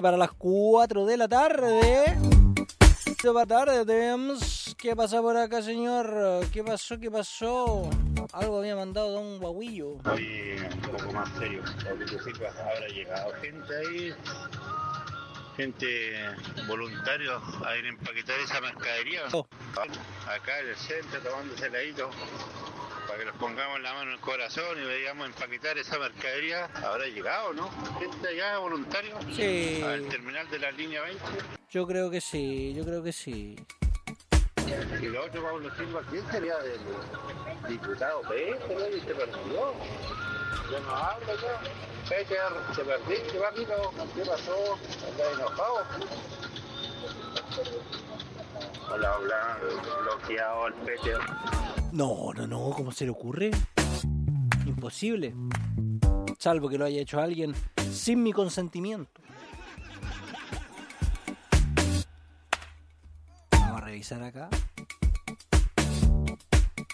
para las 4 de la tarde. ¿Qué pasa por acá, señor? ¿Qué pasó? Algo había mandado Don Guaguillo. Oye, un poco más serio. Habrá llegado gente ahí, gente voluntaria a ir a empaquetar esa mercadería. Oh. Acá en el centro, tomándose heladito, para que nos pongamos la mano en el corazón y veamos empaquetar esa mercadería. ¿Habrá llegado, no? ¿Gente allá voluntario? Sí. Al terminal de la línea 20. Yo creo que sí. Y lo otro, Pablo Silva, ¿quién sería del diputado Pérez? ¿Y se perdió? Ya no habla ya. Peter, ¿se perdiste, papito? ¿Qué pasó? ¿Estás enojado? Hola, bloqueado al Peter. No, ¿cómo se le ocurre? Imposible. Salvo que lo haya hecho alguien sin mi consentimiento. Vamos a revisar acá.